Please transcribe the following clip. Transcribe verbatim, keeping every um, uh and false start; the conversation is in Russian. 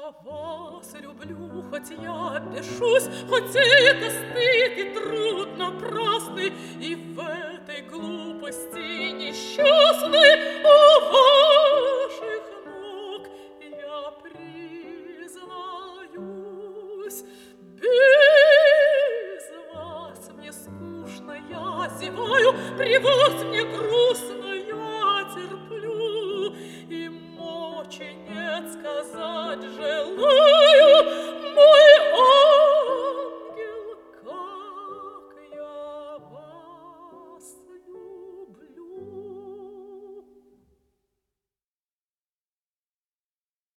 вас люблю, хоть я бешусь, хоть это стыд и труд напрасный, и в этой глупости несчастной у ваших ног я признаюсь. Без вас мне скучно, я зеваю, при вас мне грустно,